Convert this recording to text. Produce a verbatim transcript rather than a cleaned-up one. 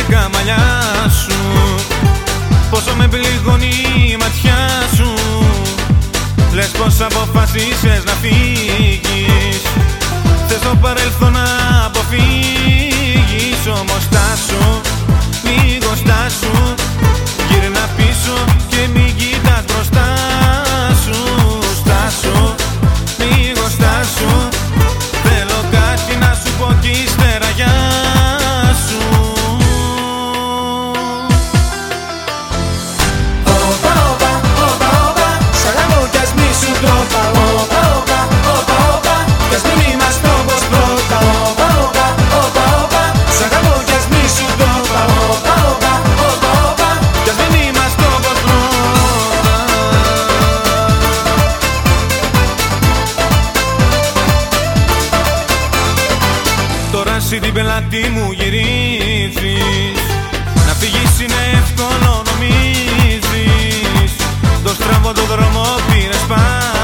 καμαλιά σου. Πόσο με πληγώνει η ματιά σου. Λες πως αποφασίσες να φύγεις. Θες το παρελθόν να αποφύγεις. Όμως στάσου, λίγο στάσου. Γύρνα πίσω και μην κοιτάς μπροστά σου. Στάσου, λίγο στάσου. Θέλω κάτι να σου πω κι ύστερα γεια σου. Όπα, όπα, όπα, όπα, σ' αγαπώ κι ας μη σου το είπα. Όπα, όπα, όπα, όπα, κι ας μην είμαστε όπως πρώτα. Όπα, όπα, όπα, όπα, σ' αγαπώ κι ας μη σου το είπα. Όπα, όπα, όπα, όπα, κι ας μην είμαστε όπως πρώτα. Τώρα εσύ την πελάτη μου γυρίζεις. Να φύγεις είναι εύκολο νομίζεις. Το στραβό το δρόμο πήρες πάλι.